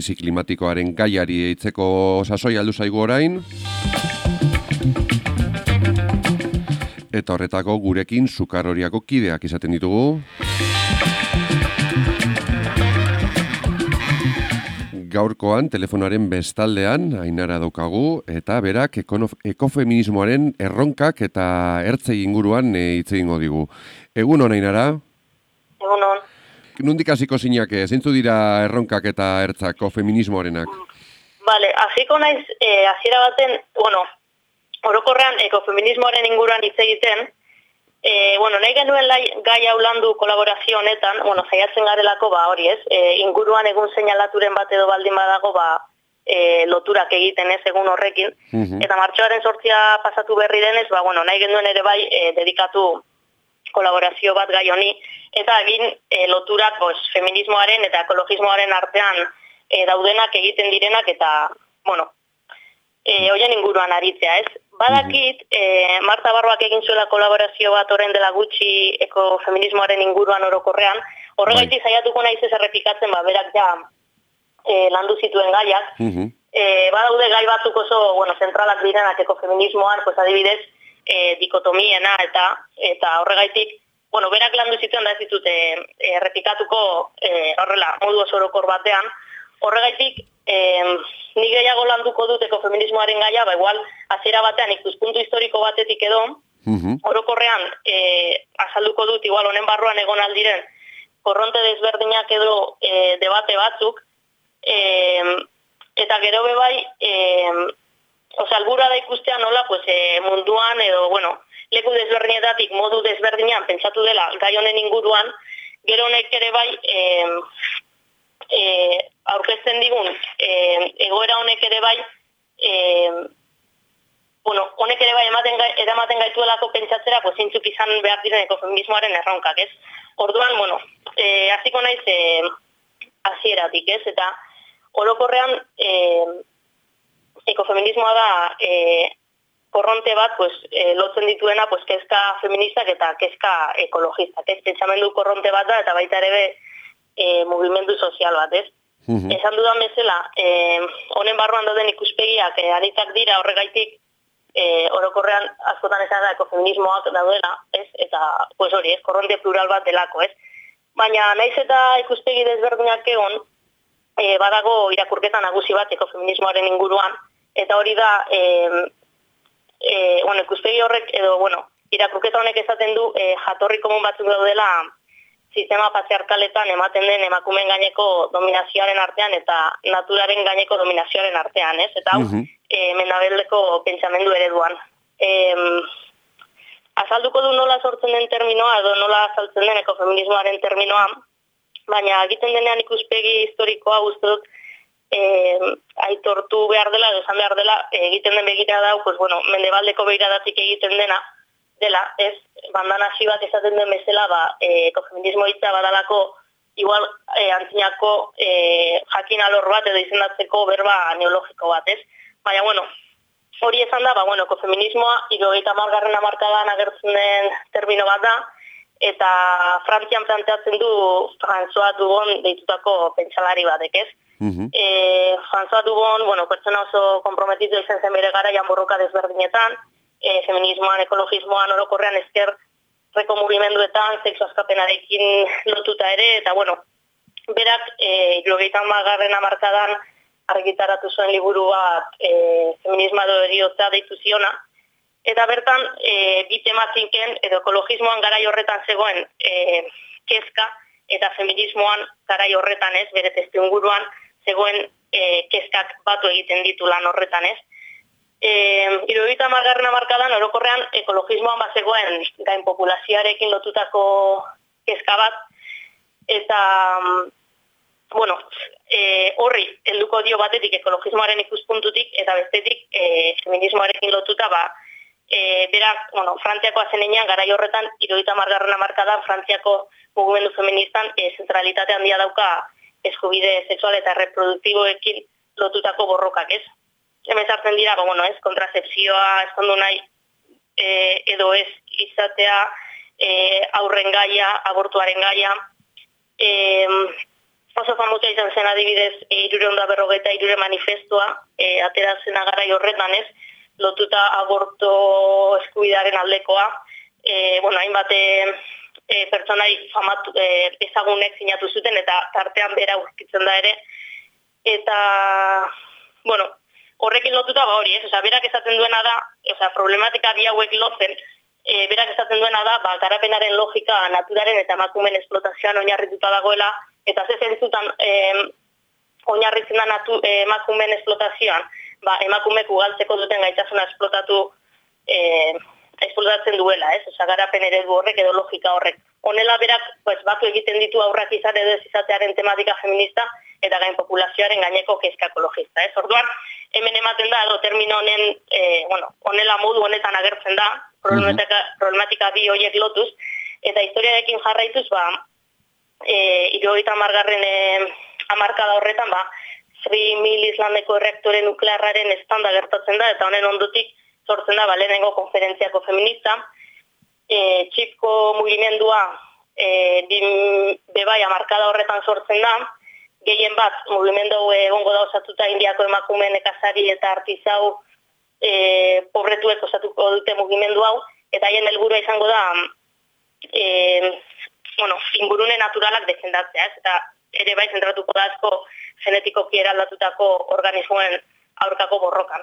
krisi klimatikoaren gaiari eitzeko sasoi aldu zaigu orain. Eta horretako gurekin Sukarroriako kideak izaten ditugu. Gaurkoan telefonoaren bestaldean Ainara daukagu eta berak ekofeminismoaren erronkak eta ertzei inguruan hitz egingo digu. Egunon, Ainara? Egunon. Nondik hasiko zinake, zeintzu dira erronkak eta ertzak ekofeminismoarenak? Vale, hasiko naiz hasiera baten, orokorrean ekofeminismoaren inguruan hitz egiten. Nahi genuen gai hau landu kolaborazio honetan, saiatzen garelako, hori ez, inguruan egun seinalaturen bat edo baldin badago, loturak egiten ez egun horrekin. Eta martxoaren 8 pasatu berri denez, nahi genuen ere bai dedikatu kolaborazio bat gai honi, eta egin loturak feminismoaren eta ekologismoaren artean daudenak egiten direnak, eta, hoien inguruan aritzea ez. Badakit, Marta Barroak egin zuela kolaborazio bat orain dela gutxi ekofeminismoaren inguruan orokorrean, horregaitik saiatuko naiz ez errepikatzen, berak ja landu zituen gaiak. Badaude gai batzuk oso, zentralak direnak ekofeminismoan, adibidez, dikotomiena eta horregaitik, berak landu zituen da ez ditut errepikatuko horrela, modu oso orokor batean, horregaitik, ni gehiago landuko dut ekofeminismoaren gaia, igual hasiera batean ikuspuntu historiko batetik edo, orokorrean azalduko dut igual honen barruan egon aldiren korronte desberdinak edo debate batzuk, eta gero bebai, albura da ikustea nola munduan edo, leku desberdinetatik modu desberdinean pentsatu dela gai honen inguruan, gero honek ere bai, aurkezten digun egoera honek ere bai honek ere bai eramaten gaituelako pentsatzera zeintzuk izan behar diren ekofeminismoaren erronkak, ez? Orduan, hasiko naiz hasieratik, ez? Eta orokorrean ekofeminismoa da korronte bat lotzen dituena kezka feministak eta kezka ekologistak, ez? Pentsamendu korronte bat da eta baita ere mugimendu sozial bat, ez? Esan dudan bezala, honen barruan dauden ikuspegiak anitzak dira horregaitik orokorrean askotan esan da ekofeminismoak daudela, ez? Eta, hori, ez? Korronte plural bat delako, ez? Baina, naiz eta ikuspegi desberdinak egon, badago irakurketa nagusi bat ekofeminismoaren inguruan, eta hori da, ikuspegi horrek, edo, irakurketa honek esaten du jatorri komun batzuk daudela sistema patriarkaletan ematen den emakumeen gaineko dominazioaren artean eta naturaren gaineko dominazioaren artean, ez? Eta hau, Mendabeldeko pentsamendu ereduan. Azalduko du nola sortzen den terminoa edo nola azaltzen den ekofeminismoaren terminoa, baina egiten denean ikuspegi historikoa uste dut aitortu behar dela, edo esan behar dela, egiten den begirada hau, mendebaldeko begiradatik egiten dela, ez, bandanasi bat esaten den bezala, ekofeminismo hitza badalako, igual antzinako jakin alor bat edo izendatzeko berba neologiko bat, ez? Baina, hori esan da, ekofeminismoa 30. hamarkadan agertzen den termino bat da, eta Frantzian planteatzen du François Dubon deitutako pentsalari batek, ez? François Dubon, pertsona oso konprometitu izan zen bere garaian borroka desberdinetan, feminismoan, ekologismoan, orokorrean ezkerreko mugimenduetan, sexu askapenarekin lotuta ere, eta berak 30. hamarkadan argitaratu zuen liburu bat feminismoa edo heriotza deitu ziona, eta bertan bi tematiken edo ekologismoan garai horretan zegoen kezka eta feminismoan garai horretan ez, bere testuinguruan zegoen kezkak batu egiten ditu lan horretan ez. 30. hamarkadan orokorrean ekologismoan bazegoen gain populazioarekin lotutako kezka bat, eta horri helduko dio batetik ekologismoaren ikuspuntutik eta bestetik feminismoarekin lotuta berak, Frantziakoa zenean garai horretan 30. hamarkadan Frantziako mugimendu feministan zentralitate handia dauka eskubide sexual eta reproduktiboekin lotutako borrokak, ez? Hemen sartzen dira, kontrasepzioa eskondu nahi edo ez izatea, aurren gaia, abortuaren gaia, oso famosa izan zen adibidez 353 manifestua, atera zena garai horretan ez, lotuta aborto eskubidearen aldekoa, hainbat pertsonai famatu, ezagunek sinatu zuten, eta tartean bera aurkitzen da ere, eta, horrekin lotuta hori, ez? Berak esaten duena da, problematika bi hauek lotzen, berak esaten duena da, garapenaren logika naturaren eta emakumeen esplotazioan oinarrituta dagoela, eta ze zentzutan oinarritzen da emakumeen esplotazioan, emakumeek ugaltzeko duten gaitasuna esplotatzen duela, ez? Garapen eredu horrek edo logika horrek. Honela berak, batu egiten ditu aurrak izan edo ez izatearen tematika feminista, eta gain populazioaren gaineko kezka ekologista, ez? Orduan, hemen ematen da, edo termino honen, honela modu honetan agertzen da, problematika bi horiek lotuz, eta historiarekin jarraituz, 70. Hamarkada horretan, Three Mill Islandeko erreaktore nuklearraren estanda gertatzen da, eta honen ondotik sortzen da, lehenengo konferentziako feminista, txipko mugimendua bebai hamarkada horretan sortzen da, gehien bat, mugimendu egongo da osatuta Indiako emakumeen nekazari eta artizau pobretuek osatuko dute mugimendu hau, eta haien helburua izango da ingurune naturalak defendatzea, eta ere bai zentratuko da asko genetikoki eraldatutako organismoen aurkako borrokan.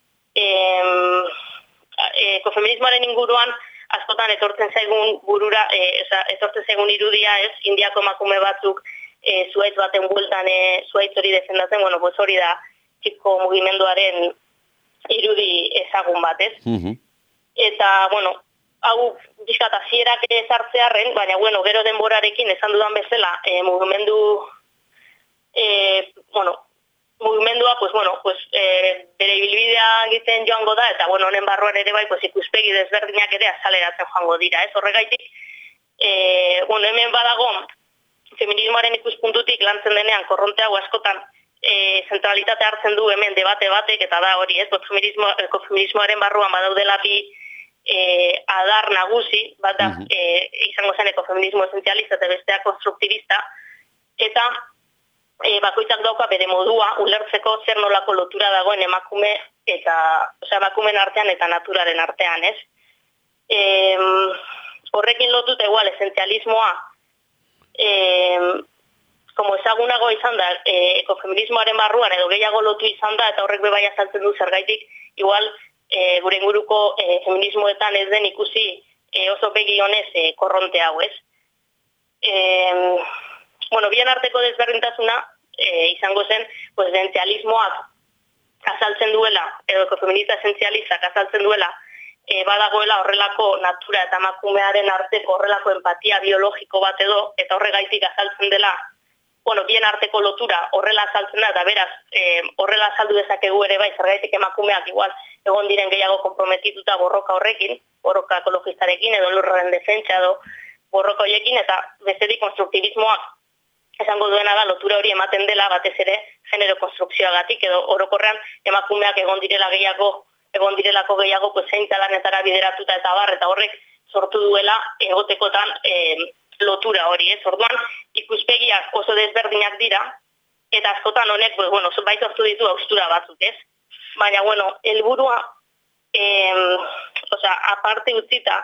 Ekofeminismoaren inguruan askotan etortzen zaigun burura, etortzen zaigun irudia, ez, Indiako emakume batzuk zuhaitz baten bueltan zuhaitz hori defendatzen, hori da txiko mugimenduaren irudi ezagun bat, ez? Eta, hau bizkat hasierak sartzearren, baina, gero denborarekin esan dudan bezala, mugimendua, bere ibilbidea egiten joango da, eta, honen barruan ere bai, ikuspegi desberdinak ere azaleratzen joango dira, ez? Horregaitik, hemen badago, feminismoaren ikuspuntutik lantzen denean korronte hau askotan zentralitate hartzen du hemen debate batek, eta da hori, ez? Ekofeminismoaren barruan badaudela bi adar nagusi, bat da izango zen ekofeminismo esenzialista eta bestea konstruktibista, eta bakoitzak dauka bere modua ulertzeko zer nolako lotura dagoen emakumeen artean eta naturaren artean, ez? Horrekin lotuta igual esentzialismoa como ezagunago izan da ekofeminismoaren barruan edo gehiago lotu izan da, eta horrek bebai azaltzen du zergaitik igual gure inguruko feminismoetan ez den ikusi oso begi honez korronte hau, ez? Bien arteko desberdintasuna izango zen, esentzialismoak azaltzen duela, edo ekofeminista esentzialistak azaltzen duela, badagoela horrelako natura eta emakumearen arteko horrelako empatia biologiko bat edo, eta horregaitik azaltzen dela, bien arteko lotura horrela azaltzen da, eta beraz, horrela azaldu dezakegu ere bai, zergaitik emakumeak igual egon diren gehiago konprometituta borroka horrekin, borroka ekologistarekin, edo lurraren defentsa edo borroka horiekin, eta bestetik konstruktibismoak esango duena da lotura hori ematen dela batez ere genero konstrukzioagatik, edo orokorrean emakumeak egon direlako gehiago zeintza lanetara bideratuta eta bar, eta horrek sortu duela egotekotan lotura hori, ez? Orduan, ikuspegiak oso desberdinak dira, eta askotan honek, bai sortu ditu haustura batzuk, ez? Baina, helburua, aparte utzita,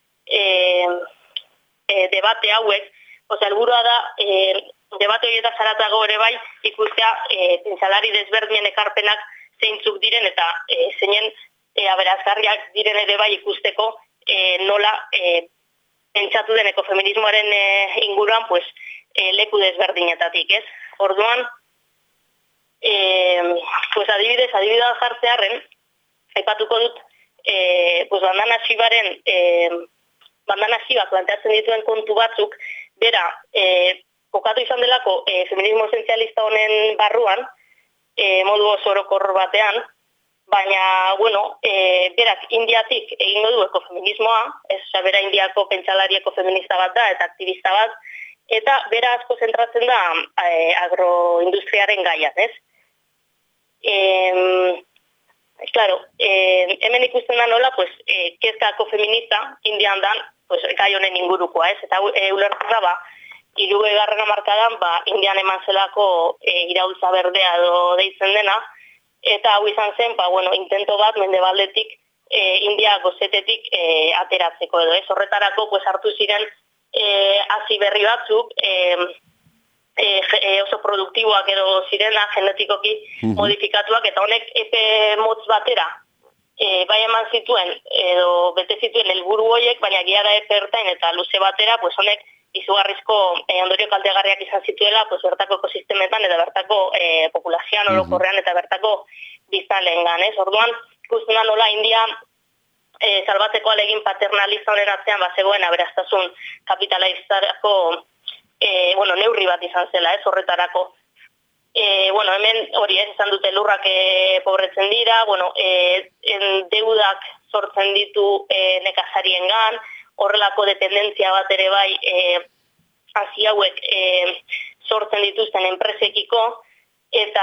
debate hauek, helburua da, debate horietan zaratago ere bai, ikustea pentsalari desberdinen ekarpenak zeintzuk diren, eta zeinen aberazgarriak diren ere bai ikusteko nola pentsatu den ekofeminismoaren inguruan, leku desberdinetatik, ez? Orduan, adibidez jartzearren, aipatuko dut, bandana Shibak planteatzen dituen kontu batzuk, bera, kokatu izan delako feminismo esenzialista honen barruan, modu oso orokor batean, baina, berak Indiatik egingo du ekofeminismoa, bera Indiako pentsalari ekofeminista bat da, eta aktivista bat, eta bera asko zentratzen da agroindustriaren gaian, ez? Claro, hemen ikusten da nola, kezka ekofeminista Indian dan, gai honen ingurukoa, ez? Eta ulertu da, hirugarren hamarkadan Indian eman zelako iraultza berdea edo deitzen dena, eta hau izan zen, intento bat mendebaldetik India gozetetik ateratzeko edo, horretarako hartu ziren hasi berri batzuk, oso produktiboak edo zirena, genetikoki modifikatuak, eta honek epe motz batera, bai eman zituen, edo bete zituen helburu horiek, baina giara epe ertain eta luze batera, honek izugarrizko ondorio kaltegarriak izan zituela, bertako ekosistemetan eta bertako populazioan orokorrean eta bertako biztanleengan, ez? Orduan, ikusten da nola India salbatzeko alegin paternalista honen atzean zegoen aberastasun kapitalistarako neurri bat izan zela, ez, horretarako. Hemen hori ez izan dute lurrak pobretzen dira, deudak sortzen ditu nekazariengan, horrelako dependentzia bat ere bai hasi hauek sortzen dituzten enpresekiko, eta,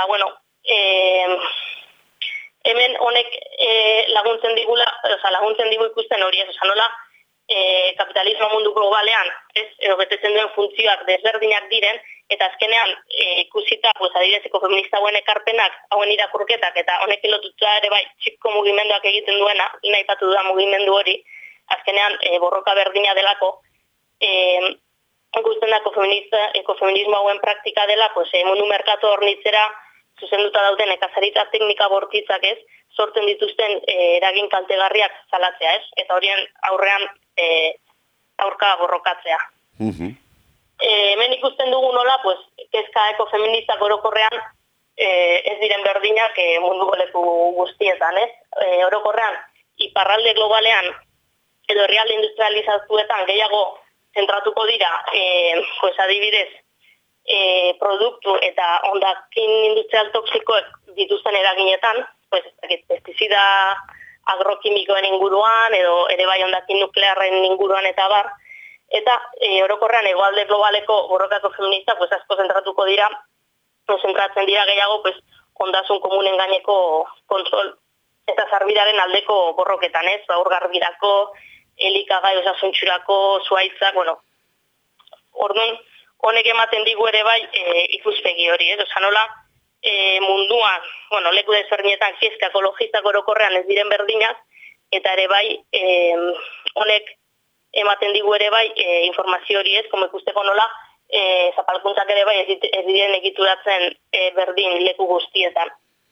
hemen honek laguntzen digu ikusten hori ez, nola kapitalismo mundu globalean, edo betetzen duen funtzioak desberdinak diren, eta azkenean ikusita, adibidezeko feminista hauen ekarpenak, hauen irakurketak, eta honek lotuta ere bai txiko mugimenduak egiten duena, nahi patu dudan mugimendu hori, azkenean borroka berdina delako, ikusten da ekofeminismo hauen praktika dela, mundu merkatu hornitzera zuzenduta dauden nekazaritza teknika bortitzak ez, sortzen dituzten eragin kaltegarriak zalatzea ez, eta horien aurrean aurka borrokatzea. Hemen ikusten dugu nola, kezka ekofeministak orokorrean ez diren berdinak munduko leku guztietan ez, orokorrean iparralde globalean edo herrialde industrializatuetan gehiago zentratuko dira, adibidez, produktu eta hondakin industrial toksikoek dituzten eraginetan, pestizida agrokimikoen inguruan edo ere bai hondakin nuklearren inguruan eta bar, eta orokorrean hegoalde globaleko borrokako feminista asko zentratzen dira gehiago ondasun komunen gaineko kontrol eta zarbidaren aldeko borroketan ez, urgarbirako, elikagai osasuntxurako, zuaitzak, orduan honek ematen digu ere bai ikuspegi hori, ez? Nola munduan, leku desberdinetan kezka ekologistak orokorrean ez diren berdinak, eta ere bai honek ematen digu ere bai informazio hori ez, ikusteko nola zapalkuntzak ere bai ez diren egituratzen berdin leku guztietan.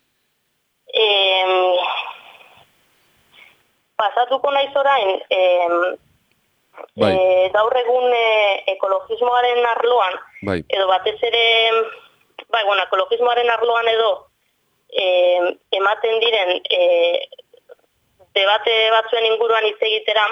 Pasatuko naiz orain, gaur egun ekologismoaren arloan, edo batez ere, ekologismoaren arloan edo ematen diren debate batzuen inguruan hitz egitera,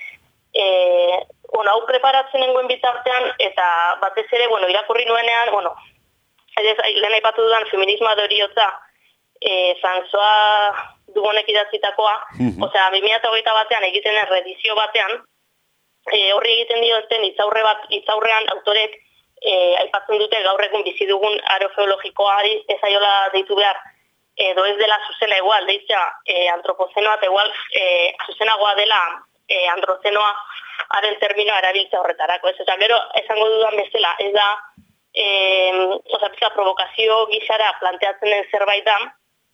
hau preparatzen nengoen bitartean, eta batez ere, irakurri nuenean, lehen aipatu dudan feminismoa doriotza, François Dubonek idatzitakoa, 2008 batean egiten erredizio batean, horri egiten dioten hitzaurrean autorek aipatzen dute gaur egun bizi dugun aro geologikoari ez aiola deitu behar, edo ez dela zuzena igual, deitzea antropozenoa eta igual zuzenagoa dela androzenoa haren terminoa erabiltza horretarako. Eta gero, esango dudan bezala, ez da provokazio gizara planteatzen den zerbait da,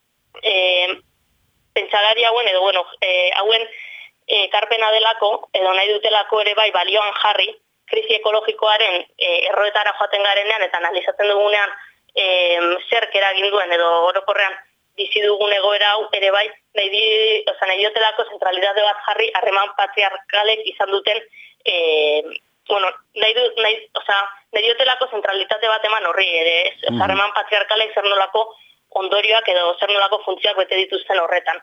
pentsalari hauen edo hauen ekarpena delako, edo nahi dutelako ere bai balioan jarri, krisi ekologikoaren erroetara joaten garenean eta analizatzen dugunean zerk eragin duen edo orokorrean bizi dugun egoera hau ere bai nahi diotelako zentralitate bat jarri harreman patriarkalek izan duten nahi diotelako zentralitate bat eman horri ere, harreman patriarkalek zer nolako ondorioak edo zer nolako funtzioak bete dituzten horretan.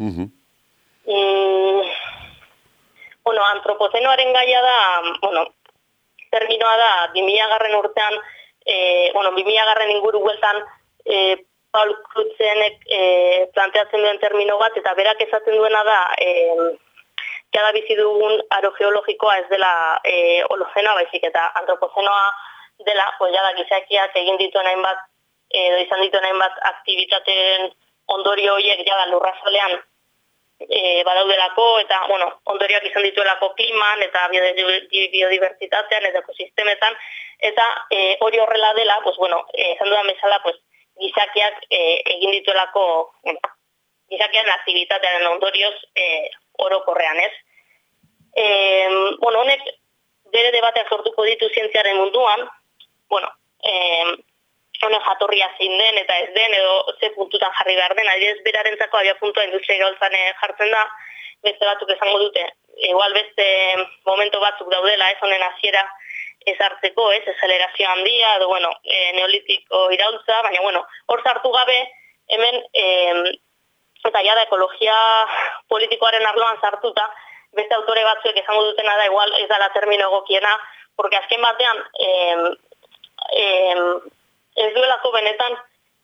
Antropozenoaren gaia da, terminoa da, 2000 urtean, 2000 inguru gueltan, Paul Krutzenek planteatzen duen termino bat, eta berak esaten duena da, jada bizi dugun aro geologikoa ez dela holozenoa baizik, eta antropozenoa dela, jada gizakiak egin dituen hainbat, edo izan dituen hainbat aktivitateen ondorio horiek jada lurrazalean badaudelako, eta, bueno, ondorioak izan dituelako kliman, eta biodibertsitatean, eta ekosistemetan, eta hori horrela dela, pues, bueno, esan dudan bezala, pues, gizakiak egin dituelako, bueno, gizakiaren aktibitatearen ondorioz orokorrean, ez? Bueno, honek bere debateak sortuko ditu zientziaren munduan, bueno, honen jatorria zein den eta ez den, edo ze puntutan jarri behar den, adibidez berarentzako abia puntua industria iraultzan jartzen da, beste batzuk esango dute, igual beste momento batzuk daudela, ez honen hasiera ez hartzeko, ez, ezelerazio handia, edo, bueno, neolitiko iraultza, baina, bueno, hor sartu gabe, hemen, eta ja da ekologia politikoaren arloan sartuta, beste autore batzuek esango dutena da, igual ez dela termino egokiena, porque azken batean, ez duelako benetan,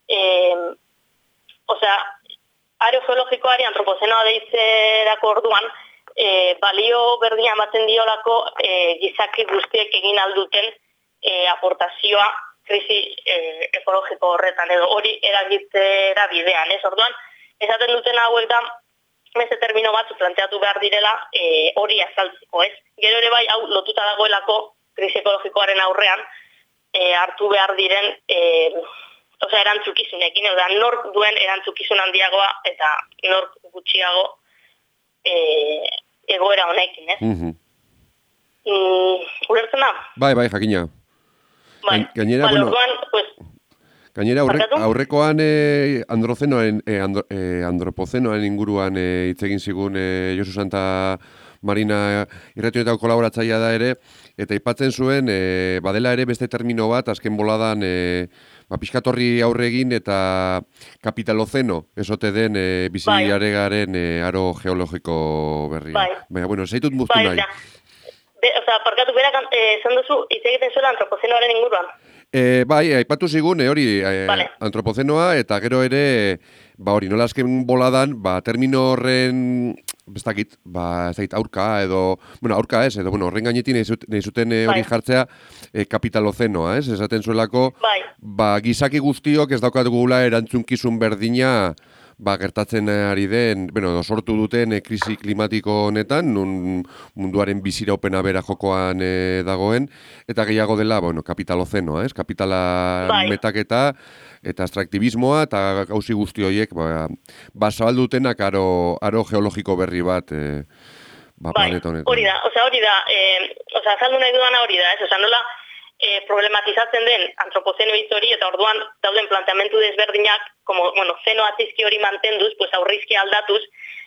osea, aerogeologikoari antropozenoa deitzerako orduan, balio berdina ematen diolako gizaki guztiek egin alduten aportazioa krisi ekologiko horretan, edo hori eragitzera bidean, ez? Orduan, esaten duten hauek da, beste termino batzu planteatu behar direla hori azaltzeko, ez? Gero ere bai, hau lotuta dagoelako krisi ekologikoaren aurrean, hartu behar diren erantzukizunekin, edo nork duen erantzukizun handiagoa eta nork gutxiago egoera honekin, ez? Ulertzen da? Bai, jakina. Bai, gainera, bueno, orduan, pues, gainera aurrekoan antropozenoaren inguruan hitz egin zigun Josu Santa Marina irratioetako kolaboratzailea da ere, eta aipatzen zuen badela ere beste termino bat azken boladan pixkatorri aurre egin eta kapitalozeno esote den biziaregaren aro geologiko berria. Baina, bueno, zaitut muztu nahi. Parkatu berak esan duzu, hitz egiten zuela antropozenoaren inguruan. Bai, aipatu zigun, hori antropozenoa, eta gero ere, hori, nola azken boladan, termino horren, bestakit, ez dakit, aurka, edo, bueno, aurka ez, edo, bueno, horren gainetin nahi zuten hori jartzea kapitalozenoa, ez? Esaten zuelako, gizaki guztiok ez daukat gula erantzunkizun berdina, gertatzen ari den, bueno, sortu duten krisi klimatiko honetan, nun munduaren biziraupena bera jokoan dagoen, eta gehiago dela, bueno, kapitalozenoa, ez? Kapitala metaketa eta extraktibismoa eta gauzi guzti horiek, zabaldutenak aro geologiko berri bat planeta honetan. Hori da, azaldu nahi dudana hori da, ez? Nola, problematizatzen den antropozeno hitz hori eta orduan dauden planteamendu desberdinak, como, bueno, zeno atzizki hori mantenduz, pues aurrizki aldatuz,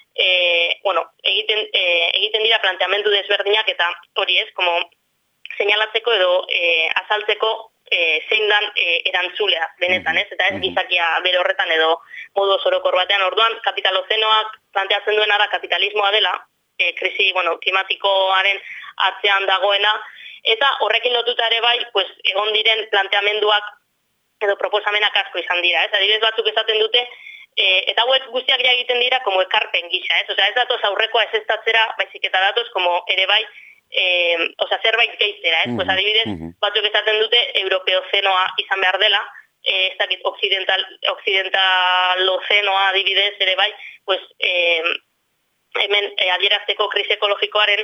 egiten dira planteamendu desberdinak eta hori ez, como señalatzeko edo azaltzeko zein dan erantzulea benetan, ez? Eta ez gizakia bere horretan edo modu orokor batean. Orduan, kapitalozenoak planteatzen duena da kapitalismoa dela, krisi, klimatikoaren atzean dagoena, eta horrekin lotuta ere bai, pues, egon diren planteamenduak edo proposamenak asko izan dira, ez? Adibidez batzuk esaten dute, eta hauek guztiak ja egiten dira como ekarpen gisa, ez? Ez datoz aurrekoa ez estatzera, baizik eta datoz como ere bai, zerbait gehitzera, ez? Pues adibidez, batzuk esaten dute europeozenoa izan behar dela, ez dakit occidentalozenoa adibidez ere bai, pues, hemen adierazteko krisi ekologikoaren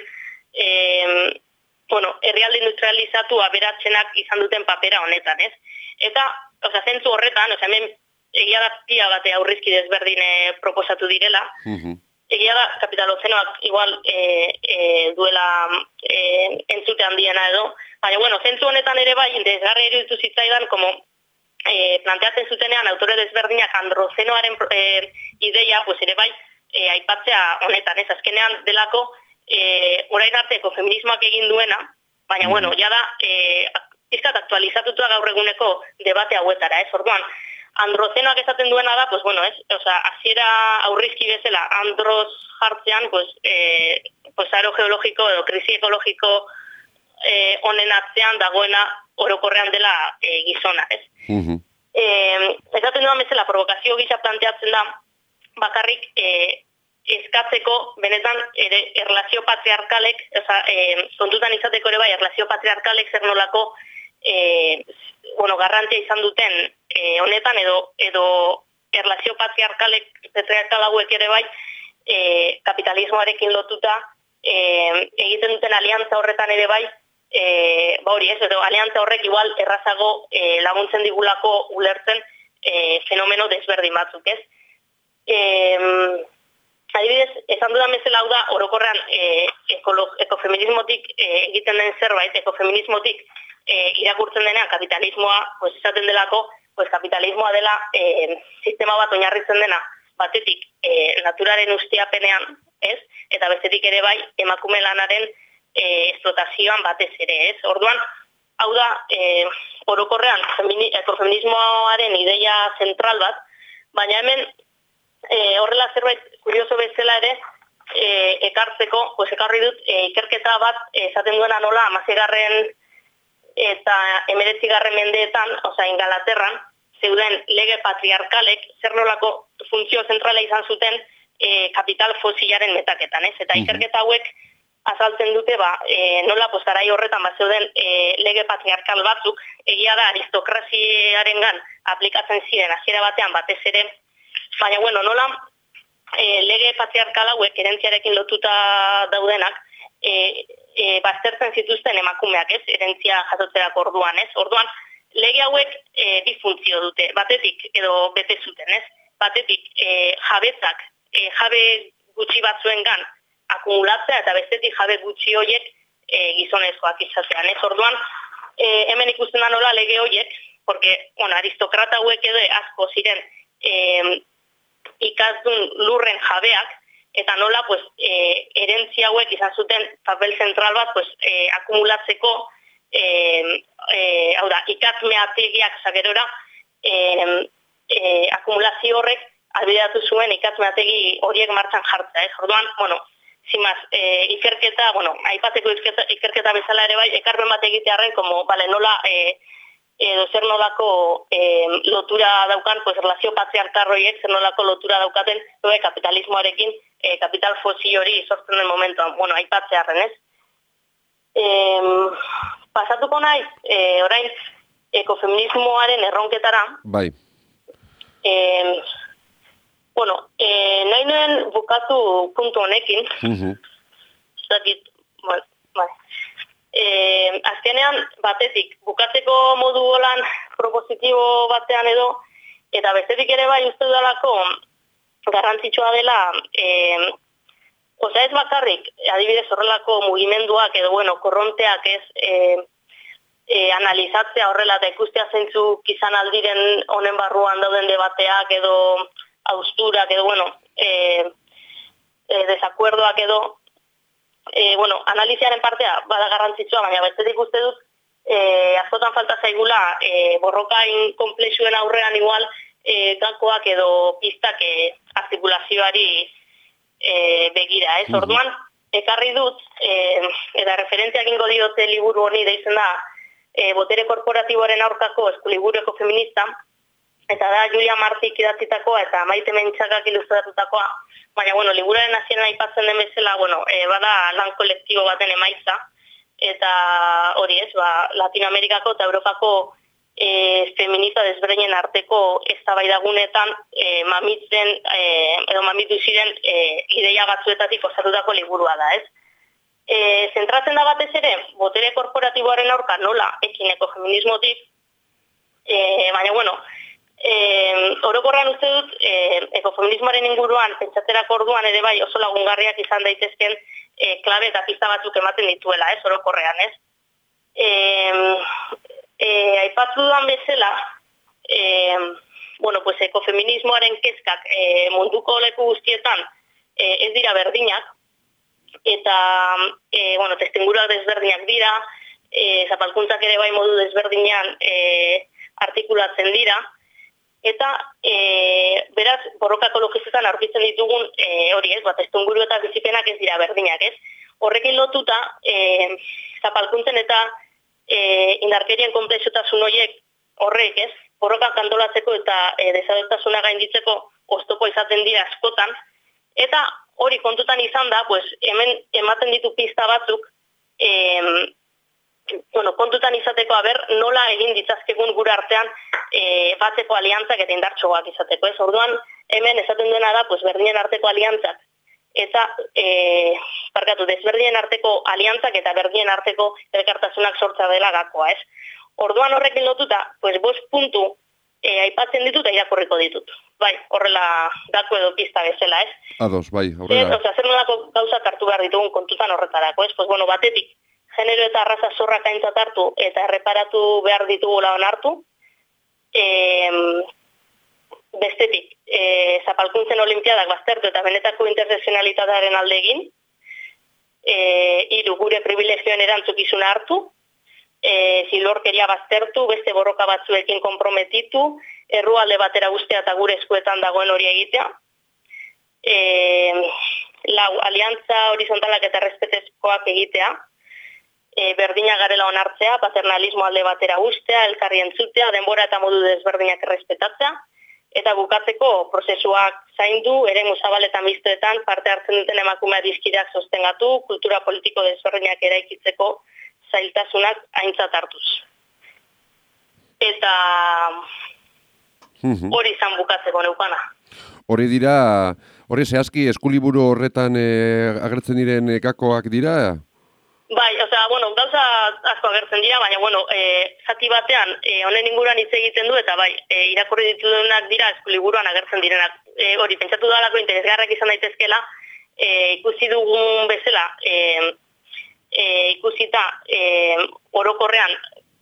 herrialde industrializatu aberatzenak izan duten papera honetan, ez? Eta, zentzu horretan, hemen egia da pia bate aurrizki desberdin proposatu direla, egia da kapitalozenoak igual duela entzute handiena edo, baina, zentzu honetan ere bai, desgarri eruditu zitzaidan, como planteatzen zutenean autore desberdinak androzenoaren ideia, pues ere bai, aipatzea honetan, ez? Azkenean delako, orain arteko feminismoak egin duena, baina, ja da, pizkat aktualizatutua gaur eguneko debate hauetara, ez? Orduan, androzenoak esaten duena da, pues, hasiera aurrizki bezala, androz jartzean, aro geologiko edo krisi ekologiko honen atzean dagoena orokorrean dela gizona, ez? Esaten duan bezala, provokazio gisa planteatzen da, bakarrik eskatzeko benetan erlazio patriarkalek, kontutan izateko ere bai, erlazio patriarkalek zer nolako garrantzia izan duten honetan edo erlazio patriarkal hauek ere bai kapitalismoarekin lotuta egiten duten aliantza horretan ere bai, hori ez, edo aliantza horrek igual errazago laguntzen digulako ulertzen fenomeno desberdin batzuk, ez? Adibidez, esan dudan bezala hau da, orokorrean ekofeminismotik egiten den zerbait, ekofeminismotik irakurtzen denean kapitalismoa, pues esaten delako, pues kapitalismoa dela sistema bat oinarritzen dena, batetik naturaren ustiapenean, ez? Eta bestetik ere bai, emakume lanaren esplotazioan batez ere, ez? Orduan, hau da, orokorrean ekofeminismoaren ideia zentral bat, baina hemen horrela zerbait kurioso bezala ere ekartzeko, pues ekarri dut ikerketa bat esaten duena nola 16. eta 19. mendeetan, osea Ingalaterran, zeuden lege patriarkalek zer nolako funtzio zentrala izan zuten kapital fosilaren metaketan, ez? Eta ikerketa hauek azaltzen dute nola garai horretan zeuden lege patriarkal batzuk, egia da aristokraziarengan aplikatzen ziren hasiera batean batez ere, baina bueno, nola lege patriarkal hauek erentziarekin lotuta daudenak baztertzen zituzten emakumeak, ez? Erentzia jasotzerako orduan, ez? Orduan, lege hauek bi funtzio dute, batetik edo bete zuten, ez? Batetik jabetzak, jabe gutxi batzuengan akumulatzea eta bestetik jabe gutxi horiek gizonezkoak izatean, ez? Orduan, hemen ikusten da nola lege horiek, porque, bueno, aristokrata hauek edo asko ziren ikazdun lurren jabeak, eta nola, pues, erentzia hauek izan zuten papel zentral bat, pues, akumulatzeko, hau da, ikatmeategiak zagerora, akumulazio horrek albideratu zuen ikatmeategi horiek martxan jartza, ez? Orduan, bueno, zimaz, ikerketa, bueno, aipateko ikerketa bezala ere bai, ekarpen bat egitearren, como, vale, nola, edo zer nolako lotura daukan, pues, relazio patriarkarroiek zer nolako lotura daukaten kapitalismoarekin, kapital fosil hori sortzen den momentuan, bueno, aipatzearren, ez? Pasatuko naiz, orain, ekofeminismoaren erronketara. Bai. Bueno, nahi nuen bukatu puntu honekin. Zatit, bai. Azkenean, batetik, bukatzeko modu holan propositibo batean edo, eta bestetik ere bai uste dudalako garrantzitsua dela, ez bakarrik, adibidez horrelako mugimenduak edo, bueno, korronteak ez analizatzea horrela eta ikustea zeintzuk izan aldiren honen barruan dauden debateak edo austurak edo, bueno, desakuerdoak edo, bueno, analiziaren partea bada garrantzitsua, baina bestetik uste dut askotan falta zaigula borroka inkomplexuen aurrean igual gakoak edo pistak artikulazioari begira, ez? Orduan, ekarri dut, eta referenteak ingo diote liburu honi deitzen da botere korporatiboaren aurkako eskuliburu ekofeminista, eta da Julia Martik idatzitakoa eta Maite Mentxakak ilustratutakoa, baina, bueno, liburuaren hasieran aipatzen den bezala, bueno, bada lan kolektibo baten emaitza, eta hori ez, Latinoamerikako eta Europako feminista desberdinen arteko eztabaidagunetan mamitzen, edo mamitu ziren ideia batzuetatik osatutako liburua da, ez? Zentratzen da batez ere, botere korporatiboaren aurka nola ekin ekofeminismotik, baina, bueno, orokorran uste dut ekofeminismoaren inguruan pentsatzerak orduan ere bai oso lagungarriak izan daitezken klabe eta pista batzuk ematen dituela, ez, orokorrean, ez? Aipatu dudan bezala, bueno, pues ekofeminismoaren kezkak munduko leku guztietan ez dira berdinak, eta, bueno, testenguruak desberdinak dira, zapalkuntzak ere bai modu desberdinean artikulatzen dira, eta beraz, borroka ekologistetan aurkitzen ditugun hori ez, testunguru eta bizipenak ez dira berdinak, ez? Horrekin lotuta, zapalkuntzen eta indarkerien konplexotasun horiek horrek, ez? Borrokak antolatzeko eta desadostasuna gainditzeko oztopo izaten dira askotan, eta hori kontutan izan da, pues, hemen ematen ditu pista batzuk, bueno, kontutan izateko, nola egin ditzazkegun gure artean batzeko aliantzak eta indartsoak izateko, ez? Orduan, hemen esaten duena da, pues, berdinen arteko aliantzak eta desberdinen arteko aliantzak eta berdinen arteko elkartasunak sortza dela gakoa, ez? Orduan horrekin lotuta, pues 5 puntu aipatzen ditut eta irakurriko ditut. Bai, horrela gako edo pista bezala, ez? Ados, bai, horrela. Zer nolako gauzak hartu behar ditugun kontutan horretarako, ez? Pues bueno, batetik, genero eta arraza zorrak aintzat hartu eta erreparatu behar ditugula onartu. Bestetik, zapalkuntzen olimpiadak baztertu eta benetako interseksionalitatearen alde egin. 3, gure privilegioen erantzukizuna hartu. Zilorkeria baztertu, beste borroka batzuekin konprometitu, errualde batera guztia eta gure eskuetan dagoen hori egitea. 4, aliantza horizontalak eta respetezkoak egitea. Berdina garela onartzea, paternalismo alde batera guztia, elkarri entzutea, denbora eta modu desberdinak errespetatzea. Eta bukatzeko prozesuak zaindu, eremu zabal eta mistoetan parte hartzen duten emakumea dizkideak sostengatu, kultura politiko desberdinak eraikitzeko zailtasunak aintzat hartuz. Eta hori izan bukatzeko neukana. Hori zehazki eskuliburu horretan agertzen diren gakoak dira? Bai, gauza asko agertzen dira, baina, zati batean, honen inguruan hitz egiten du, eta bai, irakurri ditudunak dira eskuliburuan agertzen direnak. Hori, pentsatu dalako interesgarrak izan daitezkela, ikusi dugun bezala, ikusita orokorrean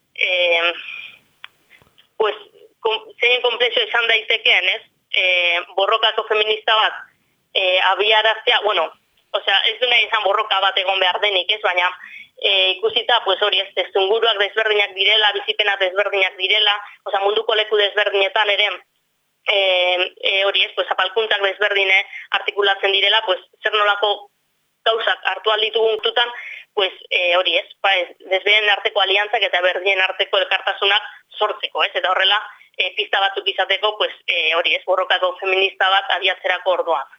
zein komplexo izan daitekeen, ez? Borrokako feminista bat abiaraztea, ez du nahi izan borroka bat egon behar denik, ez? Baina ikusita, hori ez, testuinguruak desberdinak direla, bizipenak desberdinak direla, munduko leku desberdinetan ere hori ez, zapalkuntzak desberdine artikulatzen direla, zer nolako gauzak hartu alditugun tutan, hori ez, desberdinen arteko aliantzak eta berdinen arteko elkartasunak sortzeko, ez? Eta horrela, pista batzuk izateko, hori ez, borrokako feminista bat abiatzerako orduan.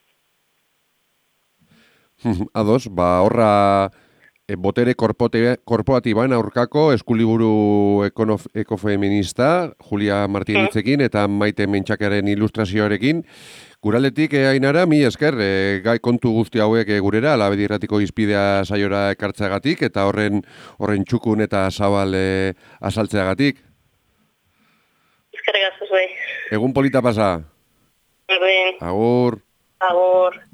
Ados, horra botere korporatiban aurkako eskuliburu ekofeminista, Julia Martinitzekin eta Maite Mentxakaren ilustrazioarekin. Guraldetik, Ainara, mi esker, gai kontu guzti hauek gurera, Labedi Irratiko Izpidea saiora ekartzeagatik, eta horren txukun eta zabal azaltzeagatik. Eskerrik asko zuei. Egun polita pasa. Egun. Agur. Agur.